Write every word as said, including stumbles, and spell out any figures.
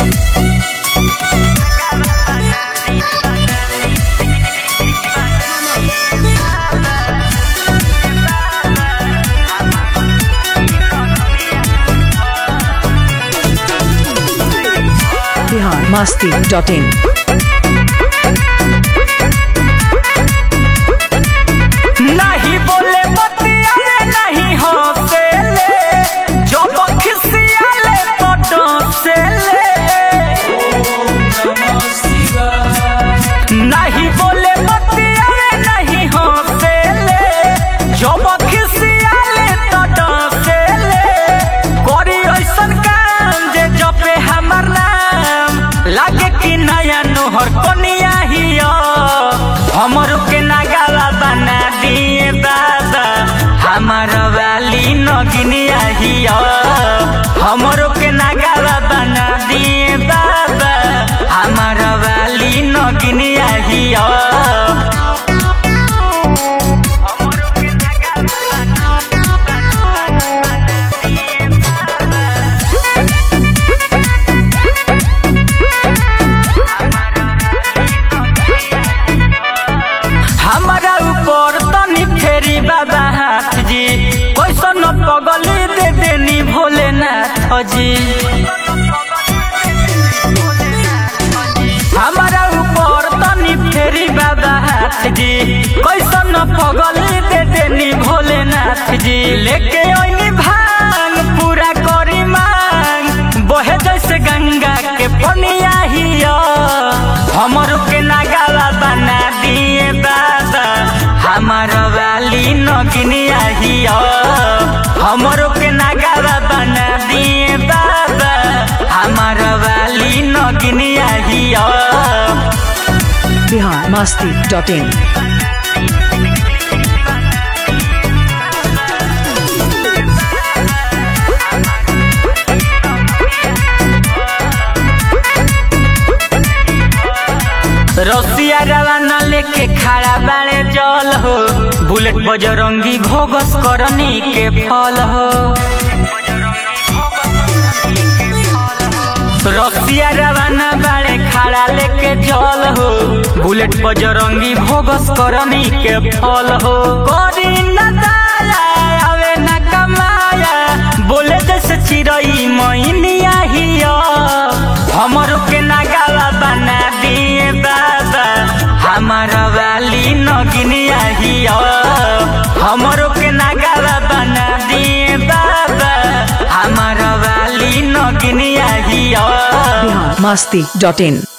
Bihar Masti dot इन। नहीं बोले बतियाले नहीं हंसेले, जब खिसियाले तो डसेले। नहीं बोले बतियाले नहीं हंसेले, जब खिसियाले तो डसेले। करी ऐसन काम जे जपे हमर नाम, लागे कि नया नोहर कनिया हिया। हमरो के नागाला बना दिए बाबा, हमार वाली नगिनिया हिया। हमरो के नागाला बना दिए बाबा, हमार वाली नगिनिया हिया। हमारा ऊपर तनी फेरी बाबा हाथ जी, कैसन पगली दे देनी भोलेनाथ जी। हमारा ऊपर तनी फेरी बाबा हाथ जी, कैसन पगली दे देनी भोलेनाथ जी। लेके ओइनी भांग पूरा करी मांग, बहे जैसे गंगा के पनिया हिया। हमरो के नागाला बना दिए बाबा, हमार वाली नगिनिया हिया। हमरो के नागाला बना दिए बाबा, हमार वाली नगिनिया हिया। Bihar Masti dot in. रसिया रवाना लेके खड़ा बाड़े जल हो, बुलेट बजरंगी भोगस करनी के फल हो। रसिया रवाना बाड़े खड़ा लेके जल हो, बुलेट बजरंगी भोगस करनी के फल हो। करी न दाया आवे न कमाया, बोले जैसे चिड़ई मैनिया हिया। हमरो के नागाला बना दिए बाबा, हमार वाली नगिनिया हिया। हमरो के नागाला बना दिए बाबा, हमार वाली नगिनिया हिया। बिहार मस्ती डॉट इन।